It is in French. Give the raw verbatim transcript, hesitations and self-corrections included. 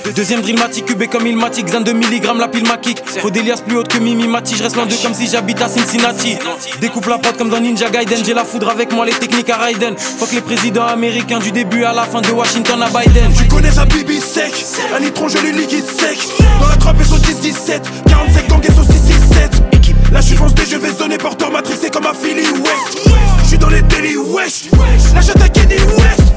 Deuxième drillmatique, cubé comme Ilmatic, Xan de milligrammes, la pile ma kick. Faut des liasses plus hautes que Mimi Mati, je reste loin d'eux comme si j'habite à Cincinnati. Découpe la prod comme dans Ninja Gaiden, j'ai la foudre avec moi, les techniques à Raiden. Fuck les présidents américains du début à la fin, de Washington à Biden. Tu connais sa bibi sec, un litron je le liquide sec. Dans la trappe et son dix dix-sept, quarante-cinq gang et son six six sept. Là je suis foncé, je vais zoner porteur matrixé comme affilié.